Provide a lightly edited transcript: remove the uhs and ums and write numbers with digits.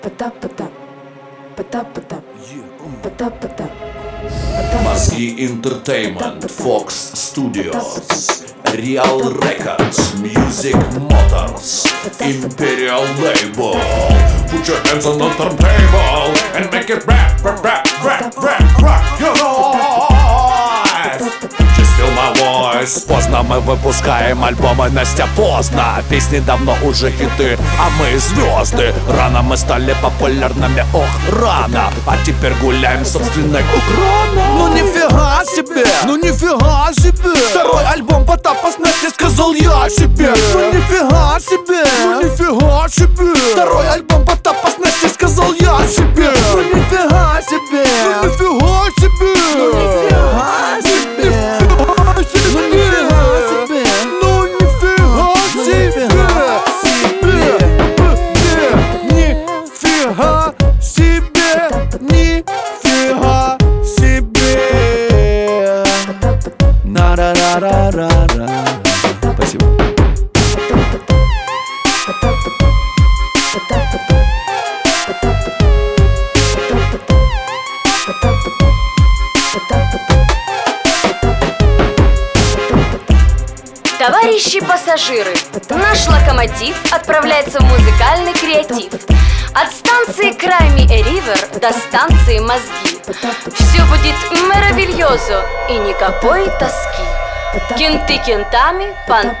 Mozgi Entertainment, Fox Studios, Real Records, Music Motors, Imperial Label. Put your hands on the turntable and make it rap, rap, rap, rap, rap, rock your life. Just feel my voice. Поздно мы выпускаем альбомы, Настя, поздно. Песни давно уже хиты, а мы звезды. Рано мы стали популярными, ох, рано. А теперь гуляем собственной Украиной. Ну нифига себе, ну нифига себе. Второй альбом Потапа с Настей, сказал я себе. Ну нифига себе, ну нифига себе. Второй альбом Потапа с Настей, сказал я себе. Ну нифига себе, ну нифига себе. Ну нифига себе. Спасибо. Товарищи пассажиры, наш локомотив отправляется в музыкальный креатив. От станции Крайми Ривер до станции Мозги. Все будет меравильозо и никакой тоски. Кенты кентами,